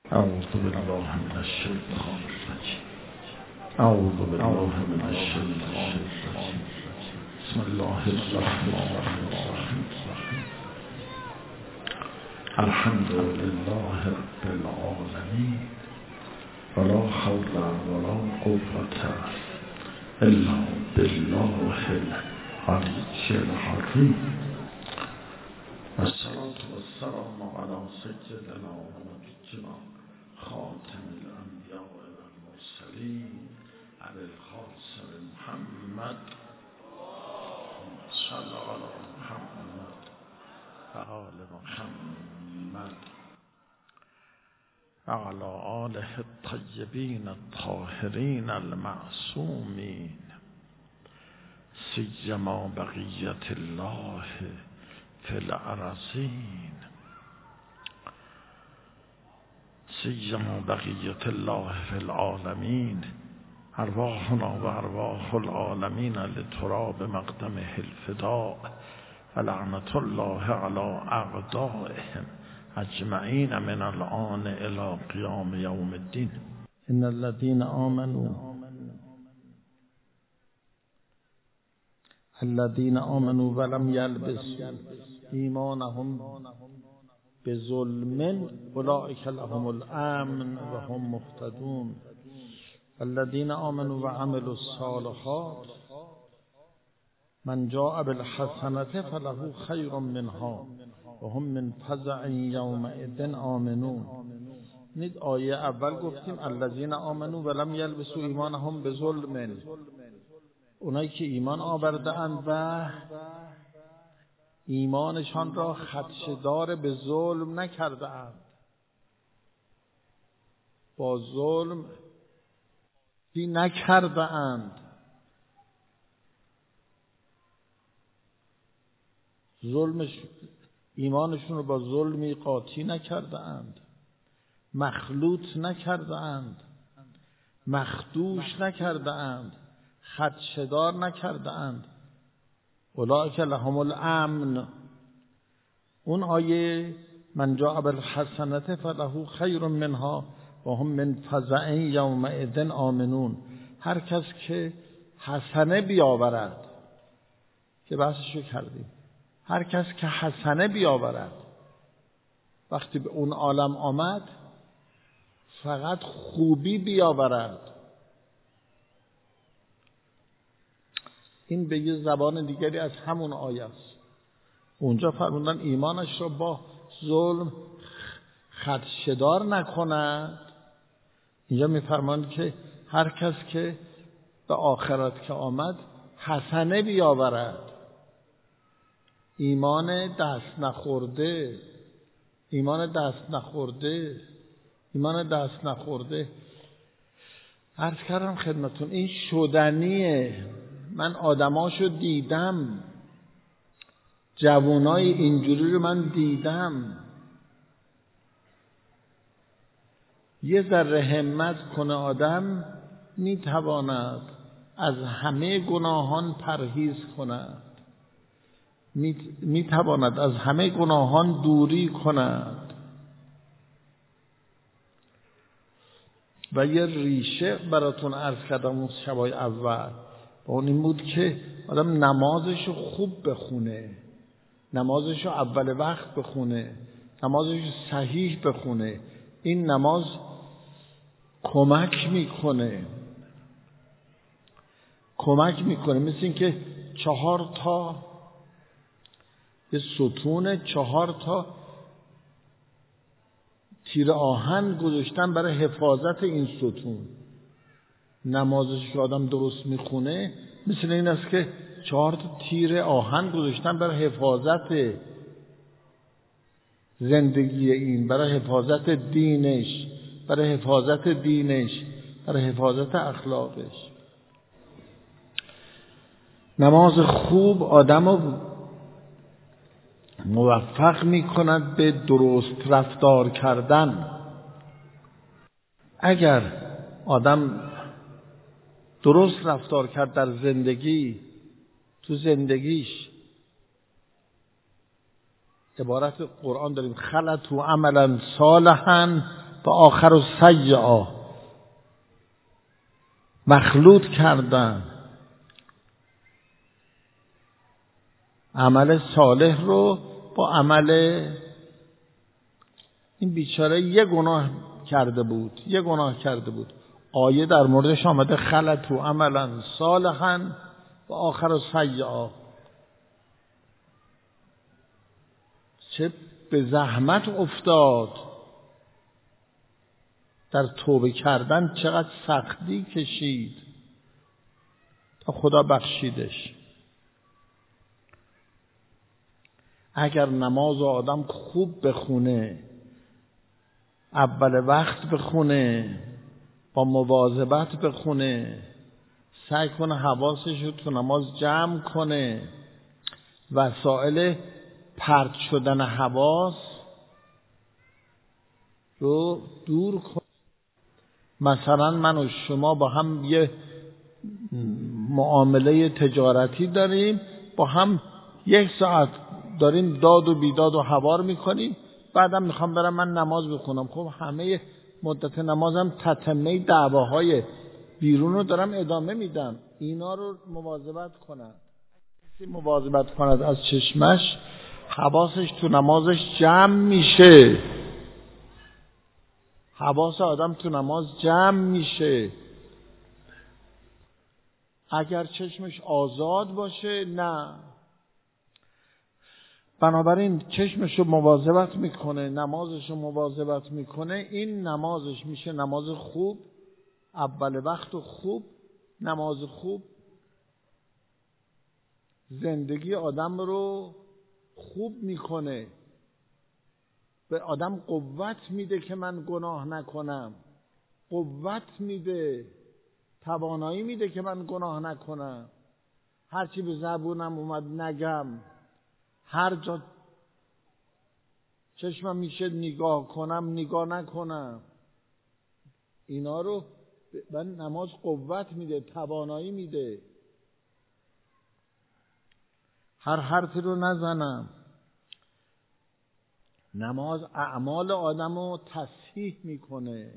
أعوذ بالله من الشيطان الرجيم. أعوذ بالله من الشيطان الرجيم. بسم الله الرحمن الرحيم. الحمد لله رب العالمين ولا حول ولا قوة إلا بالله العلي العظيم. والصلاة والسلام على سيدنا ونبينا خاتم الأنبياء والمرسلين على الخاص محمد صلى على محمد وآل محمد وعلى آله الطيبين الطاهرين المعصومين سيما بقية الله في الأراضين سيما بقية الله في العالمين. أرواحنا وأرواح العالمين لتراب مقدمه الفداء ولعنة الله على أعدائهم أجمعين من الآن إلى قيام يوم الدين. إن الذين آمنوا ولم يلبسوا إيمانهم بظلم أولئك لهم الأمن وهم مهتدون. الذين آمنوا وعملوا الصالحات من جاء بالحسنة فله خير منها وهم من فزع يومئذ آمنون. نید آیه اول گفتیم الذين آمنوا ولم يلبسوا ایمانهم بظلم، اونایی که ایمان آورده اند و ایمانشان را خدشه‌دار به ظلم نکرده اند. با ظلم نکرده اند. ایمانشون رو با ظلمی قاطی نکرده اند، مخلوط نکرده اند، مخدوش نکرده اند، خدشه‌دار نکرده اند. اولئک لهم الامن. اون آیه من جاء بالحسنة فله خیر منها و هم من فزع یومئذ آمنون. هر کس که حسنه بیاورد، که بحثشو کردیم، هر کس که حسنه بیاورد وقتی به اون عالم آمد فقط خوبی بیاورد. این به یه زبان دیگری از همون آیه است. اونجا فرمودن ایمانش را با ظلم خدشه‌دار نکند. اینجا میفرماند که هر کس که به آخرت که آمد حسنه بیاورد، ایمان دست نخورده، ایمان دست نخورده، ایمان دست نخورده. عرض کردم خدمتون این شدنیه. من آدماشو دیدم، جوانای اینجوری رو من دیدم. یه ذره همت کنه آدم میتواند از همه گناهان پرهیز کند، میتواند از همه گناهان دوری کند. و یه ریشه براتون عرض کردم اون شبای اول، اون این بود که آدم نمازشو خوب بخونه، نمازشو اول وقت بخونه، نمازشو صحیح بخونه. این نماز کمک میکنه مثل این که 4 تا یه ستون 4 تا تیر آهن گذاشتن برای حفاظت این ستون. نمازش که آدم درست میخونه مثل این است که 4 تا تیر آهن گذاشتن برای حفاظت زندگی این، برای حفاظت دینش، برای حفاظت اخلاقش. نماز خوب آدمو موفق میکند به درست رفتار کردن. اگر آدم درست رفتار کرد در زندگی، تو زندگیش عبارت قرآن داریم خلطوا عملا صالحا و آخر سیئا، مخلوط کردن عمل صالح رو با عمل. این بیچاره یه گناه کرده بود، آیه در موردش آمده خلطو عملا صالحا و آخر سیئا. چه به زحمت افتاد در توبه کردن، چقدر سختی کشید تا خدا بخشیدش. اگر نماز آدم خوب بخونه، اول وقت بخونه، با مواظبت بخونه، سعی کنه حواسش رو تو نماز جمع کنه، وسایل پرت شدن حواس رو دور کنه. مثلا من و شما با هم یه معامله تجارتی داریم، با هم 1 ساعت داریم داد و بیداد و حوار میکنیم، بعدم میخوام برم من نماز بخونم. خب همه مدت نمازم تتمه دعواهای بیرون رو دارم ادامه میدم. اینا رو مواظبت کنم. کسی مواظبت کند از چشمش، حواسش تو نمازش جمع میشه. حواس آدم تو نماز جمع میشه. اگر چشمش آزاد باشه نه. بنابراین چشمش رو مواظبت میکنه، نمازش رو مواظبت میکنه، این نمازش میشه نماز خوب، اول وقت خوب، نماز خوب زندگی آدم رو خوب میکنه، به آدم قوت میده که من گناه نکنم، قوت میده، توانایی میده که من گناه نکنم، هرچی به زبونم اومد نگم، هر جا چشمم میشه نگاه کنم نگاه نکنم. اینا رو من نماز قوت میده، توانایی میده. هر حرفی رو نزنم. نماز اعمال آدم رو تصحیح میکنه،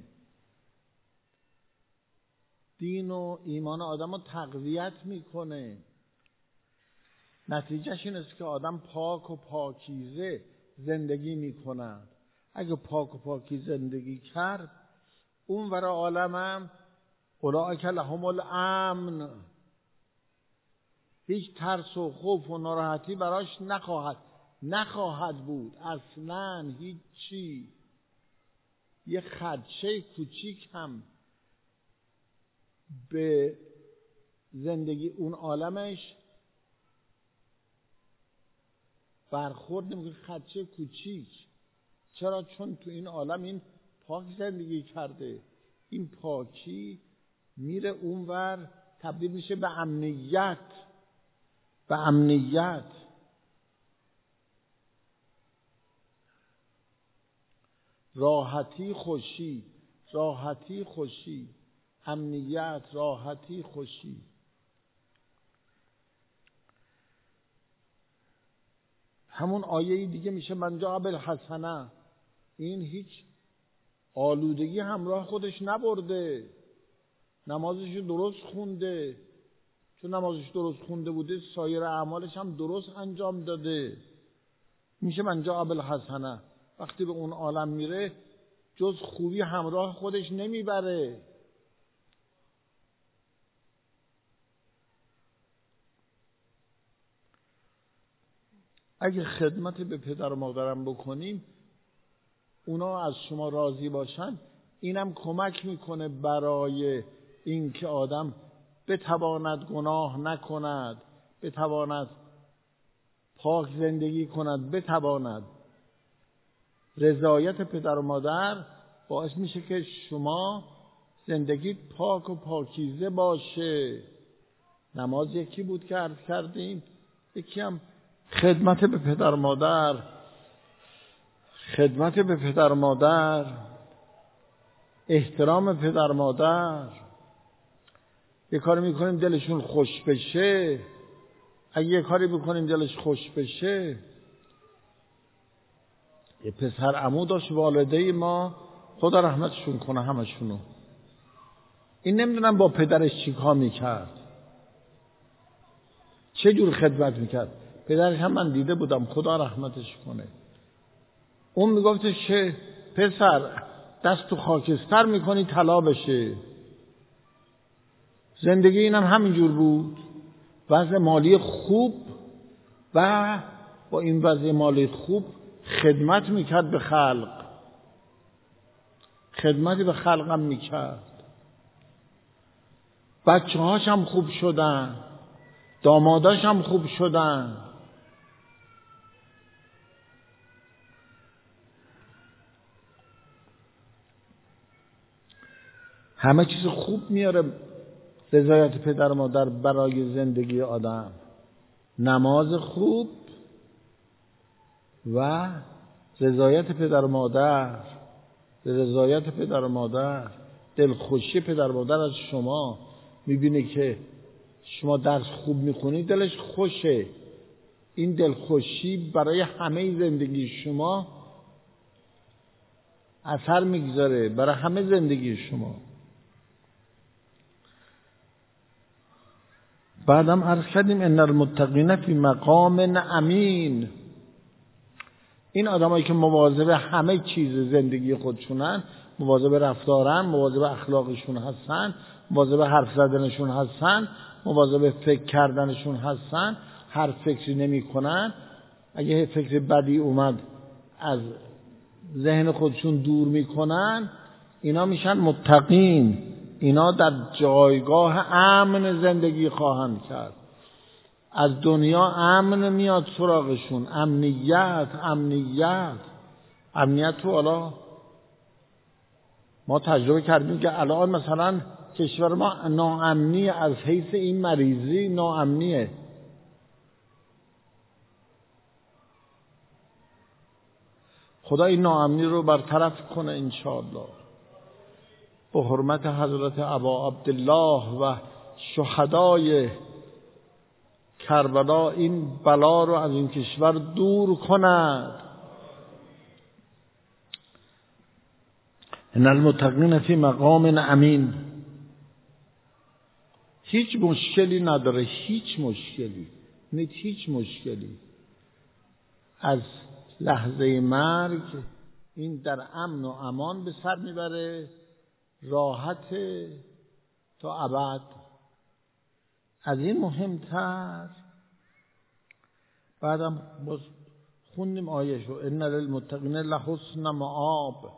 دین و ایمان آدم رو تقویت میکنه. نتیجهش این است که آدم پاک و پاکیزه زندگی میکند. اگه پاک و پاکیزه زندگی کرد، اون ور عالمم اولئک لهم الامن، هیچ ترس و خوف و ناراحتی براش نخواهد بود اصلاً. هیچی، یه خدشه کوچیک هم به زندگی اون عالمش برخورد نمیکنه. خدشه کوچیک. چرا؟ چون تو این عالم این پاک زندگی کرده. این پاکی میره اونور تبدیل میشه به امنیت. راحتی خوشی، امنیت، راحتی خوشی. همون آیه دیگه میشه من جاء بالحسنه. این هیچ آلودگی همراه خودش نبرده، نمازش درست خونده. چون نمازش درست خونده بوده، سایر اعمالش هم درست انجام داده. میشه من جاء بالحسنه. وقتی به اون عالم میره، جز خوبی همراه خودش نمیبره. اگه خدمت به پدر و مادرم بکنیم، اونا از شما راضی باشن، اینم کمک میکنه برای این که آدم بتواند گناه نکند، بتواند پاک زندگی کند، بتواند. رضایت پدر و مادر باعث میشه که شما زندگیت پاک و پاکیزه باشه. نماز یکی بود که عرض کردیم، یکی هم خدمت به پدر و مادر، احترام پدر و مادر. یه کاری میکنیم دلشون خوش بشه. اگه یه کاری بکنیم دلش خوش بشه. یه پسر عمو داشت، والده ما خدا رحمتشون کنه همشونو. این نمیدونم با پدرش چی کار میکرد، چه جور خدمت میکرد. پدرش هم من دیده بودم، خدا رحمتش کنه. اون میگفتش که پسر دست تو خاکستر میکنی طلا بشه. زندگی اینم همینجور بود، وضع مالی خوب و با این وضع مالی خوب خدمت میکرد به خلق، خدمتی به خلقم میکرد. بچه هاش هم خوب شدن، داماداش هم خوب شدن. همه چیز خوب میاره رضایت پدر و مادر برای زندگی آدم. نماز خوب و رضایت پدر و مادر، رضایت پدر و مادر، دلخوشی پدر و مادر از شما. میبینه که شما درس خوب میخونید، دلش خوشه. این دلخوشی برای همه زندگی شما اثر میگذاره، برای همه زندگی شما. بعدم عرض کردیم ان المتقین فی مقام امین. این آدمایی که مواظب همه چیز زندگی خودشونن، مواظب رفتارن، مواظب اخلاقشون هستن، مواظب حرف زدنشون هستن، مواظب فکر کردنشون هستن، هر فکری نمی کنن. اگه فکر بدی اومد از ذهن خودشون دور میکنن، اینا میشن متقین. اینا در جایگاه امن زندگی خواهند کرد. از دنیا امن میاد سراغشون. امنیت تو حالا ما تجربه کردیم که الان مثلا کشور ما ناامنیه، از حیث این مریضی ناامنیه. خدا این ناامنی رو برطرف کنه انشاءالله. به حرمت حضرت ابا عبدالله و شهدای کربلا این بلا رو از این کشور دور کند. ان المتقین فی مقام امین. هیچ مشکلی نداره، هیچ مشکلی. از لحظه مرگ این در امن و امان به سر میبره، راحت تا ابد. از این مهمتر بعدم باز خوندیم آیه‌شو ان للمتقین لحسن مآب.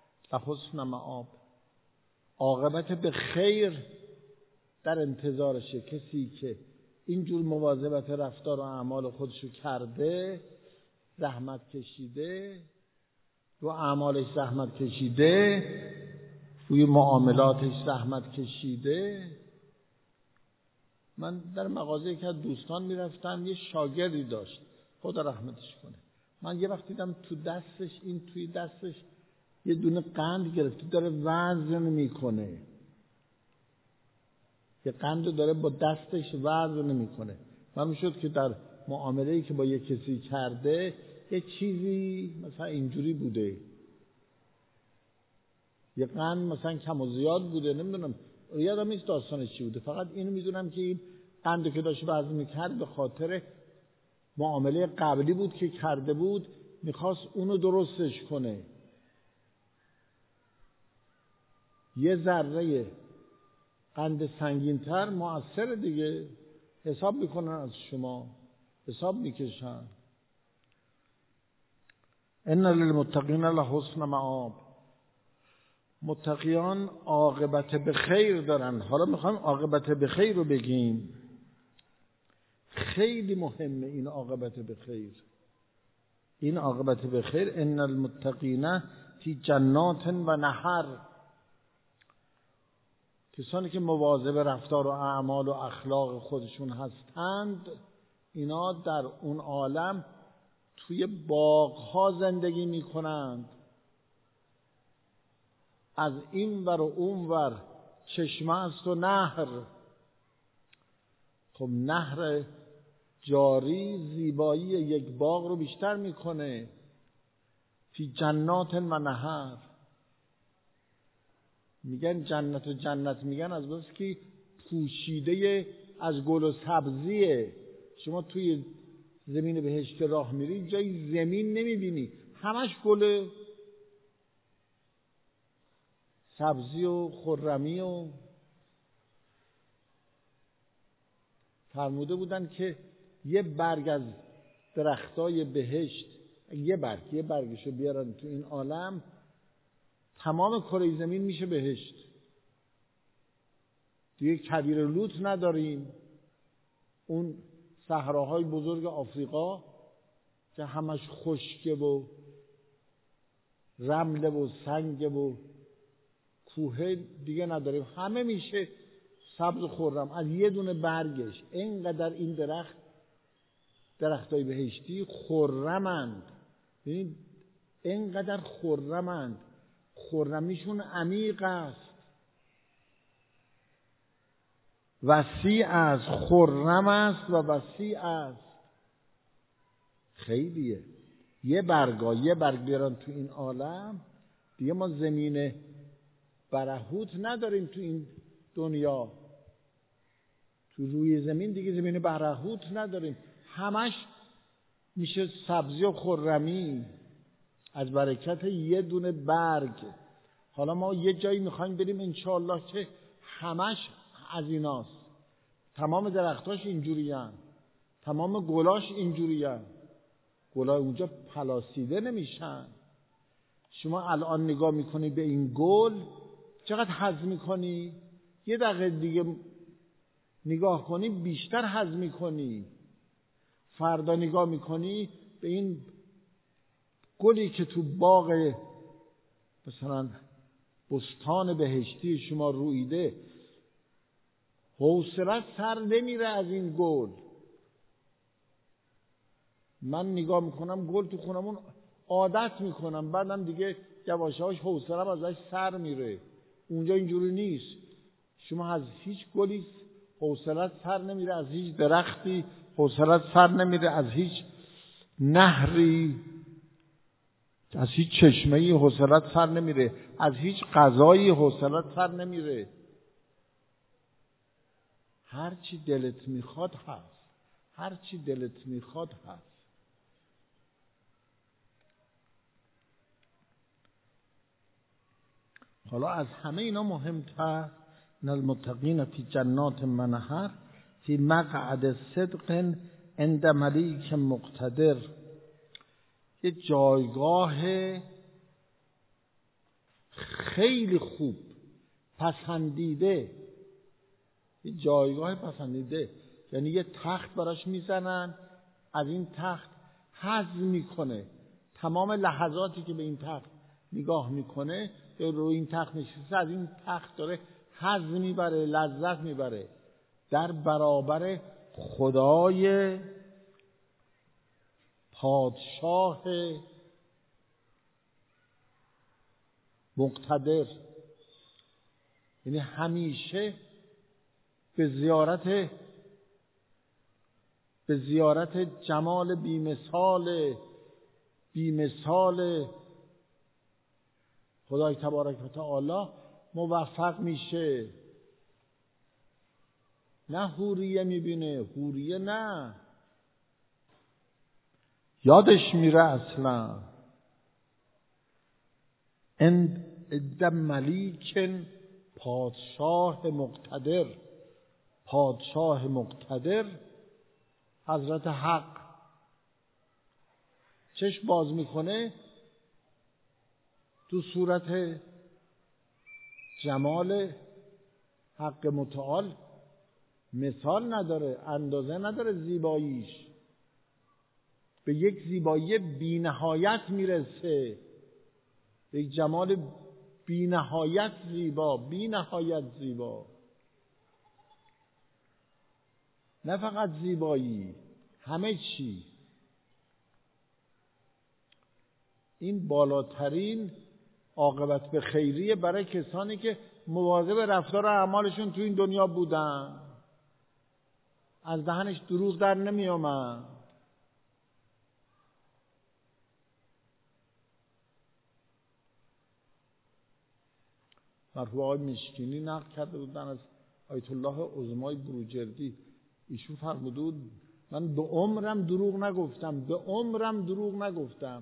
عاقبت به خیر در انتظارشه. کسی که اینجور مواظبت رفتار و اعمال خودشو کرده، زحمت کشیده، رو اعمالش زحمت کشیده، روی معاملاتش زحمت کشیده. من در مغازه که دوستان میرفتم، یه شاگردی داشت، خدا رحمتش کنه. من یه وقت دیدم توی دستش یه دونه قند گرفته، داره وزن میکنه. یه قند داره با دستش وزن میکنه. من میشد که در معامله‌ای که با یه کسی کرده یه چیزی مثلا اینجوری بوده، یه قند مثلا کم و زیاد بوده، نمیدونم، یادم نیست داستانش چی بوده. فقط اینو میدونم که این قندی که داشت وزن میکرد به خاطر معامله قبلی بود که کرده بود، میخواست اونو درستش کنه. یه ذره قند سنگین‌تر مؤثر دیگه، حساب میکنن از شما، حساب میکشن. ان للمتقین لحسن مآب. متقیان عاقبت به خیر دارن. حالا میخوایم عاقبت به خیر رو بگیم. خیلی مهمه این عاقبت به خیر. این عاقبت به خیر ان المتقین فی جنات و نهر. کسانی که مواظب رفتار و اعمال و اخلاق خودشون هستند، اینا در اون عالم توی باغ‌ها زندگی میکنند. از این ور و اون ور چشمه است و نهر. خب نهر جاری زیبایی یک باغ رو بیشتر میکنه. فی جنات و نهر. میگن جنت و جنت میگن از بس که پوشیده از گل و سبزیه. شما توی زمین بهشت راه میری جای زمین نمیبینی، همش گل، سبزی و خرمی. و فرموده بودن که یه برگ از درختای بهشت، یه برگشو بیارن تو این عالم، تمام کره زمین میشه بهشت. دیگه کویر لوت نداریم. اون صحراهای بزرگ آفریقا که همش خشکه و رمله و سنگه و کوه دیگه نداریم، همه میشه سبز و خرم از یه دونه برگش. اینقدر این درختای بهشتی خرمند، ببینید اینقدر خرمند، خرمیشون عمیق است، وسیع است، خرم است و وسیع است، خیلیه. یه برگ بیارن تو این عالم، دیگه ما زمین برهوت نداریم تو این دنیا. تو روی زمین دیگه زمین برهوت نداریم، همش میشه سبزی و خرمی از برکت یه دونه برگ. حالا ما یه جایی میخوایم بریم انشاءالله که همش از ایناست، تمام درختاش اینجورین، تمام گلاش اینجورین. گلای اونجا پلاسیده نمیشن. شما الان نگاه میکنی به این گل چقدر هضم میکنی، یه دقیقه دیگه نگاه کنی بیشتر هضم میکنی. فردا نگاه میکنی به این گلی که تو باغ مثلا بستان بهشتی شما رویده، حوصله‌ات سر نمیره از این گل. من نگاه میکنم گل تو خونمون، عادت میکنم، بعدم دیگه یواشاش حوصله‌ام ازش سر میره. اونجا اینجوری نیست. شما از هیچ گلی حوصله‌ات سر نمیره، از هیچ درختی حوصله‌ات سر نمیره، از هیچ نهری، از هیچ چشمه‌ای حوصله‌ات سر نمیره، از هیچ غذایی حوصله‌ات سر نمیره. هر چی دلت میخواد هست، هر چی دلت میخواد هست. حالا از همه اینا مهمتر، ان المتقین فی جنات منهر فی مقعد صدق عند ملیک مقتدر. یه جایگاه خیلی خوب، پسندیده، یه جایگاه پسندیده، یعنی یه تخت براش میزنن، از این تخت هضم میکنه. تمام لحظاتی که به این تخت نگاه میکنه، یا روی این تخت نشسته، از این تخت داره هضم میبره، لذت میبره، در برابر خدای پادشاه مقتدر. یعنی همیشه به زیارت جمال بیمثال خدای تبارک و تعالی موفق میشه. نه حوریه میبینه، حوریه نه، یادش میره اصلا. عند ملیک، پادشاه مقتدر حضرت حق چشم باز میکنه، تو صورت جمال حق متعال مثال نداره، اندازه نداره زیباییش، به یک زیبایی بی نهایت میرسه، به یک جمال بی نهایت زیبا. نه فقط زیبایی، همه چی. این بالاترین عاقبت به خیریه برای کسانی که مواظب رفتار و اعمالشون تو این دنیا بودن، از دهنش دروغ در نمی آمد. مرحوم آقای مشکینی نقل کرده بودن از آیت الله عظمای بروجردی، ایشون فرموده بود من به عمرم دروغ نگفتم، به عمرم دروغ نگفتم.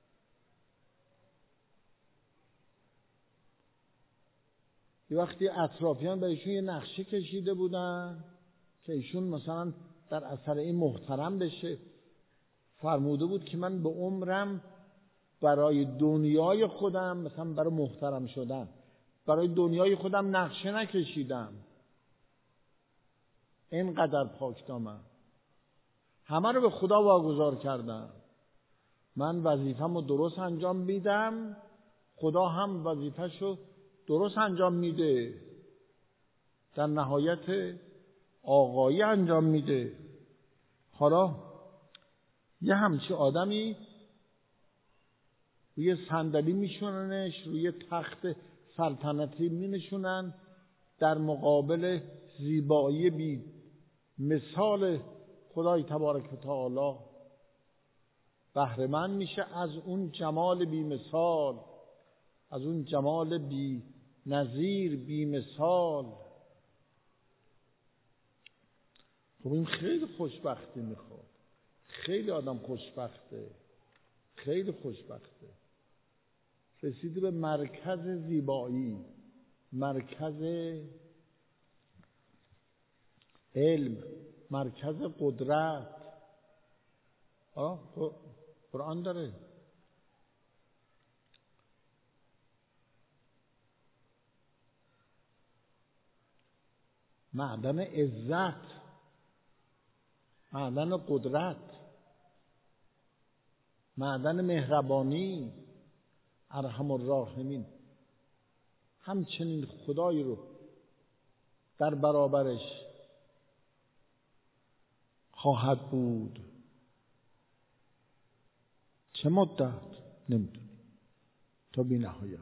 یه وقتی اطرافیان به ایشون یه نقشه کشیده بودن که ایشون مثلا در اثر این محترم بشه، فرموده بود که من به عمرم برای دنیای خودم، مثلا برای محترم شدن، برای دنیای خودم نقشه نکشیدم، اینقدر پاکدامم، همه رو به خدا واگذار کردم. من وظیفه‌مو درست انجام میدم، خدا هم وظیفه‌شو درست انجام میده، در نهایت آقایی انجام میده. حالا یه همچی آدمی روی صندلی میشوننش، روی تخت سلطنتی مینشونن، در مقابل زیبایی بی مثال خدای تبارک و تعالی بهره مند میشه از اون جمال بی مثال، از اون جمال بی نظیر، بی مثال. خب این خیلی خوشبختی میخواد، خیلی آدم خوشبخته، خیلی خوشبخته. رسیده به مرکز زیبایی، مرکز علم، مرکز قدرت. قرآن داره معدن عزت، معدن قدرت، معدن مهربانی، ارحم الراحمین. همچنین خدایی رو در برابرش خواهد بود. چه مدت؟ نمیدونی، تا بی نهایت.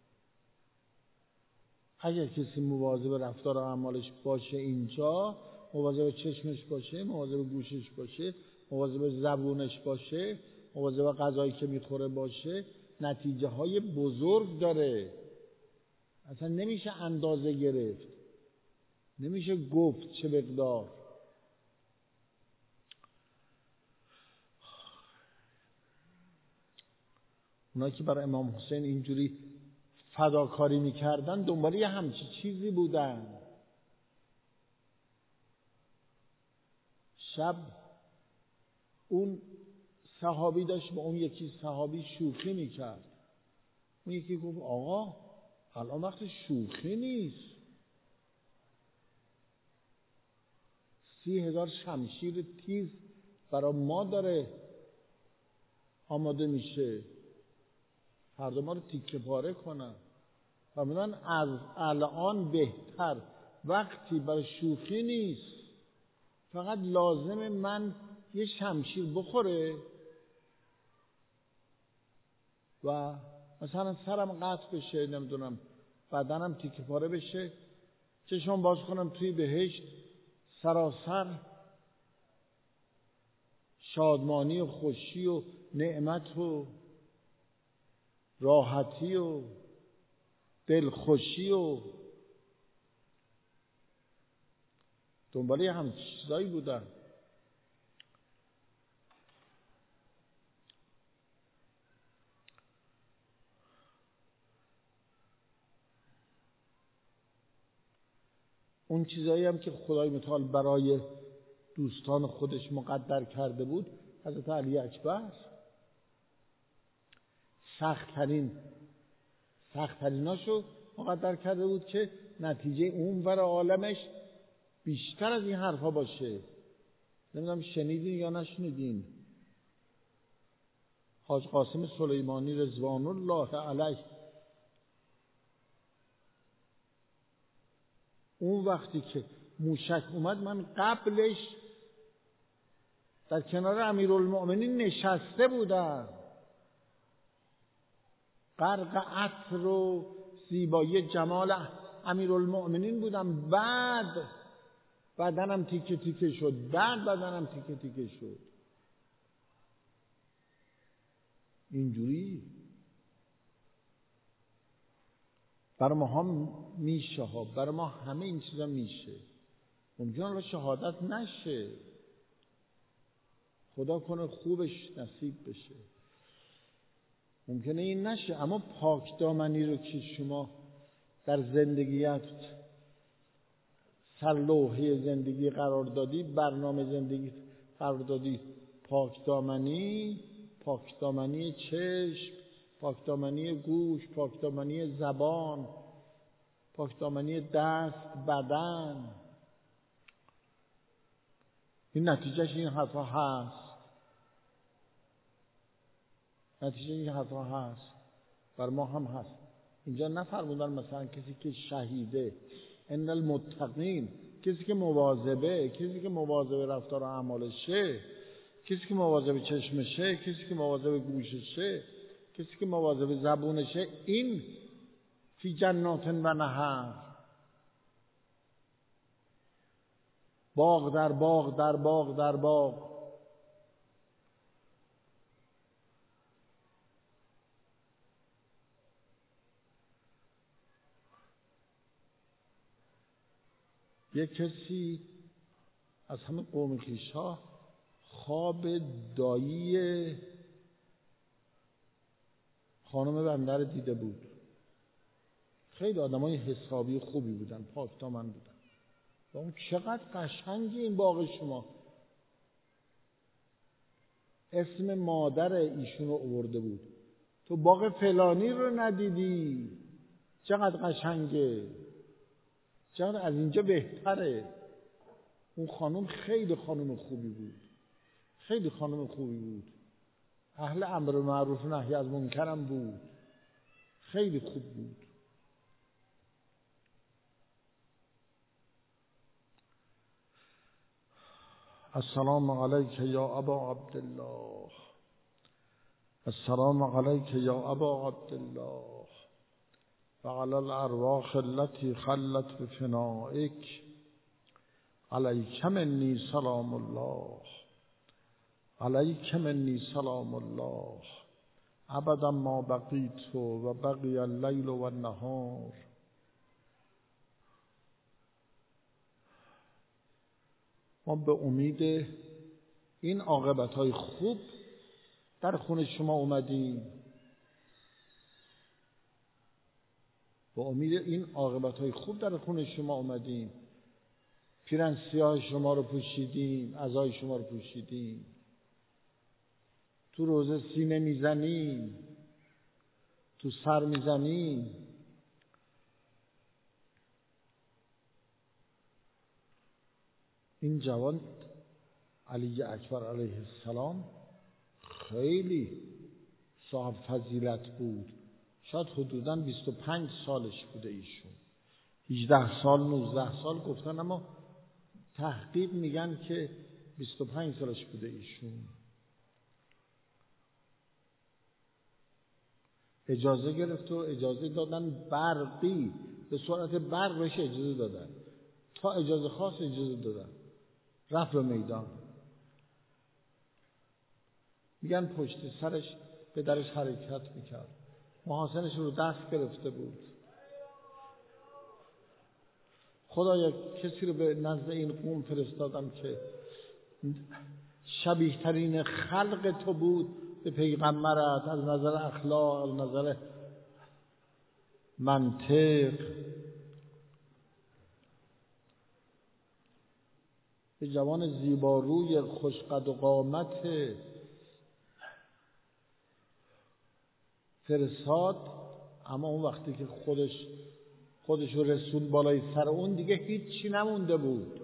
اگر کسی مواظب رفتار و اعمالش باشه، اینجا مواظب چشمش باشه، مواظب گوشش باشه، مواظب زبونش باشه، مواظب غذایی که میخوره باشه، نتیجه های بزرگ داره. اصلا نمیشه اندازه گرفت، نمیشه گفت چه مقدار. اونایی که برای امام حسین اینجوری فداکاری میکردن دنبال یه همچی چیزی بودن. شب اون صحابی داشت با اون یکی صحابی شوخی میکرد. اون یکی گفت آقا الان وقت شوخی نیست، 30,000 شمشیر تیز برای ما داره آماده میشه، فردا ما رو تیکه پاره کنن. فرمودن از الان بهتر وقتی برای شوخی نیست، فقط لازم من یه شمشیر بخوره و مثلا سرم قطع بشه، نمیدونم بدنم تیکه پاره بشه، چشم باز کنم توی بهشت سراسر شادمانی و خوشی و نعمت و راحتی و دلخوشی و دنبال یه همچین چیزایی بودن. اون چیزایی هم که خدای متعال برای دوستان خودش مقدر کرده بود، حضرت علی اکبر سخت‌تریناشو مقدر کرده بود که نتیجه اون ور عالمش بیشتر از این حرفا باشه. نمیدونم شنیدین یا نشنیدین، حاج قاسم سلیمانی رضوان الله علیه اون وقتی که موشک اومد، من قبلش در کنار امیرالمؤمنین نشسته بودم، غرق عطر و زیبایی جمال امیرالمؤمنین بودم. بعد بدنم تیکه تیکه شد. اینجوری برای ما هم میشه ها، برای ما همه این چیزا میشه. ممکنه شهادت نشه، خدا کنه خوبش نصیب بشه، ممکنه این نشه، اما پاک دامنی رو که شما در زندگیت سر لوحه زندگی قرار دادی، برنامه زندگی قرار دادی، پاک دامنی چشم، پاک دامنی گوش، پاک دامنی زبان، پاک دامنی دست، بدن، این نتیجهش این حرفا هست. نتیجه این حرفا هست، بر ما هم هست. اینجا نفرمودن مثلا کسی که شهیده، ان المتقین، کسی که مواظب رفتار و اعمالشه، کسی که مواظب چشمشه، کسی که مواظب گوششه، کسی که مواظب زبونشه، این فی جنات و نهر، باغ در باغ در باغ در باغ. یک کسی از همه قوم خویش‌ها خواب دایی خانم بنده رو دیده بود. خیلی آدمای حسابی خوبی بودن، پاکدامن بودن. و اون چقدر قشنگی این باغ شما، اسم مادر ایشون رو آورده بود، تو باغ فلانی رو ندیدی، چقدر قشنگه، چقدر از اینجا بهتره. اون خانم خیلی خانم خوبی بود، خیلی خانم خوبی بود، اهل امر معروف نهی از منکرم بود، خیلی خوب بود. السلام علیک یا ابا عبدالله، السلام علیک یا ابا عبدالله و علی الارواح التي خلت بفنائک، علیک منی سلام الله، علیک منی سلام الله، ابدا ما بقیت و بقی اللیل و النهار. ما به امید این عاقبت‌های خوب در خونه شما اومدیم، به امید این عاقبت‌های خوب در خونه شما اومدیم. پیرن سیاه شما رو پوشیدیم، عزای شما رو پوشیدیم، تو روزه سینه میزنیم، تو سر میزنیم. این جوان علی اکبر علیه السلام خیلی صاحب فضیلت بود، شاید حدوداً 25 سالش بوده ایشون، 18 سال 19 سال گفتن، اما تحقیق میگن که 25 سالش بوده ایشون. اجازه گرفت و اجازه دادن برقی، به سرعت برق بهش اجازه دادن، تا اجازه خاص اجازه دادن، رفت به میدان. میگن پشت سرش به درش حرکت میکرد، محاسنش رو دست گرفته بود. خدایا کسی رو به نزد این قوم فرستادم که شبیه ترین خلق تو بود به پیغمبرت، از نظر اخلاق، از نظر منطق، به جوان زیباروی خوشقد و قامت فرستاد. اما اون وقتی که خودش رو رسون بالای سر اون، دیگه هیچی نمونده بود.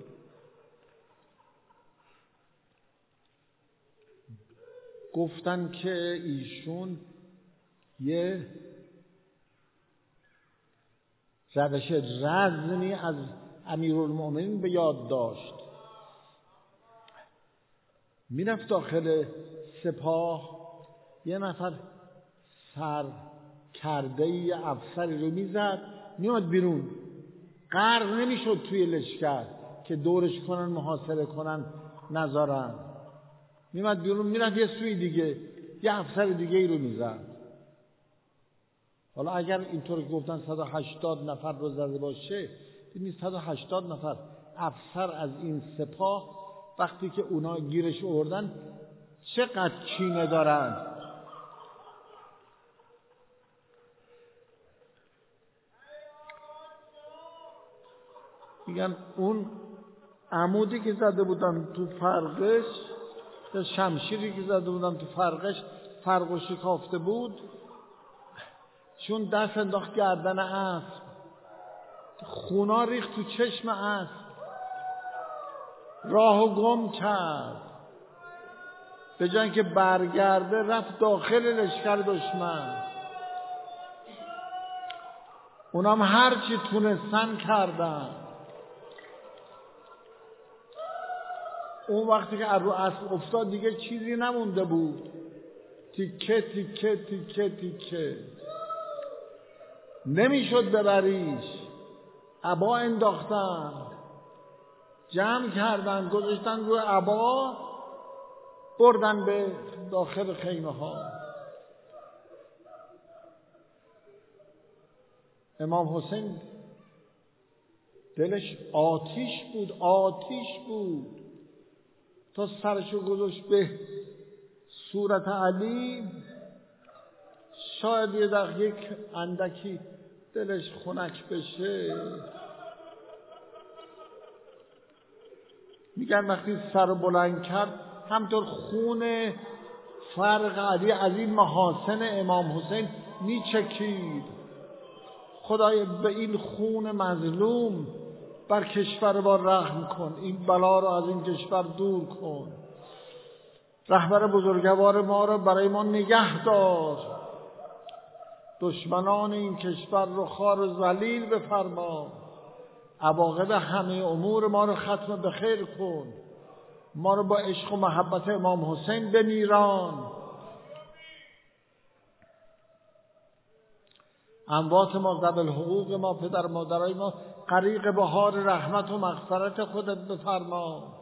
گفتن که ایشون یه روش رزمی از امیرالمؤمنین به یاد داشت. میرفت داخل سپاه، یه نفر سر کرده یه افسری رو میزد، میاد بیرون، غرق نمیشد توی لشکر که دورش کنن، محاصره کنن، نذارن. میاد بیرون، میرفت یه سوی دیگه، یه افسر دیگه ای رو میزد. حالا اگر اینطور گفتن 180 نفر رو زده باشه، این 180 نفر افسر از این سپاه وقتی که اونا گیرش آوردن چقدر کینه دارن. میگن اون عمودی که زده بودن تو فرقش، یا شمشیری که زده بودن تو فرقش، فرق و شکافته بود، چون دست انداخت گردن اسب، خونا ریخت تو چشم اسب، راهو گم کرد، به جای اینکه برگرده رفت داخل لشکر دشمن. اونام هر چی تونستن کردن. اون وقتی که رو اسب افتاد دیگه چیزی نمونده بود، تیکه تیکه تیکه تیکه، نمیشد ببریش. عبا انداختن، جمع کردن، گذاشتن روی عبا، بردن به داخل خیمه ها. امام حسین دلش آتیش بود، آتیش بود، تا سرشو گذاشت به صورت علی. شاید یک اندکی دلش خنک بشه. میگن وقتی سر بلند کرد همطور خون فرق علی از این محاسن امام حسین میچکید. خدای به این خون مظلوم بر کشور ما رحم کن، این بلا رو از این کشور دور کن، رهبر بزرگوار ما رو برای ما نگه دار، دشمنان این کشور رو خوار و ذلیل بفرما، عواقب همه امور ما رو ختم به خیر کن، ما رو با عشق و محبت امام حسین بمیران. اموات ما، ذوی الحقوق ما، پدر مادرای ما، غریق بهار رحمت و مغفرت خودت بفرما.